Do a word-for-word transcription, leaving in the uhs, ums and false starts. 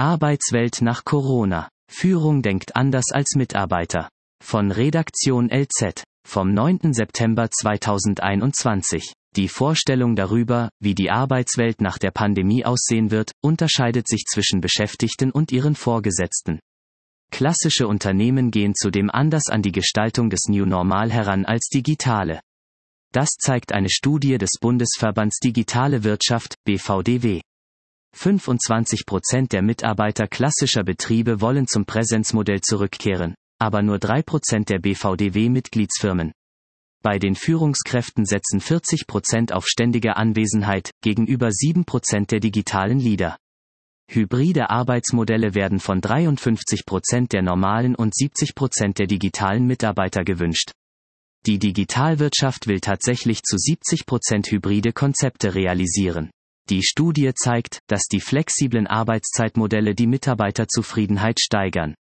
Arbeitswelt nach Corona. Führung denkt anders als Mitarbeiter. Von Redaktion L Z. Vom neunten September zweitausendeinundzwanzig. Die Vorstellung darüber, wie die Arbeitswelt nach der Pandemie aussehen wird, unterscheidet sich zwischen Beschäftigten und ihren Vorgesetzten. Klassische Unternehmen gehen zudem anders an die Gestaltung des New Normal heran als digitale. Das zeigt eine Studie des Bundesverbands Digitale Wirtschaft, B V D W. fünfundzwanzig Prozent der Mitarbeiter klassischer Betriebe wollen zum Präsenzmodell zurückkehren, aber nur drei Prozent der B V D W-Mitgliedsfirmen. Bei den Führungskräften setzen vierzig Prozent auf ständige Anwesenheit, gegenüber sieben Prozent der digitalen Leader. Hybride Arbeitsmodelle werden von dreiundfünfzig Prozent der normalen und siebzig Prozent der digitalen Mitarbeiter gewünscht. Die Digitalwirtschaft will tatsächlich zu siebzig Prozent hybride Konzepte realisieren. Die Studie zeigt, dass die flexiblen Arbeitszeitmodelle die Mitarbeiterzufriedenheit steigern.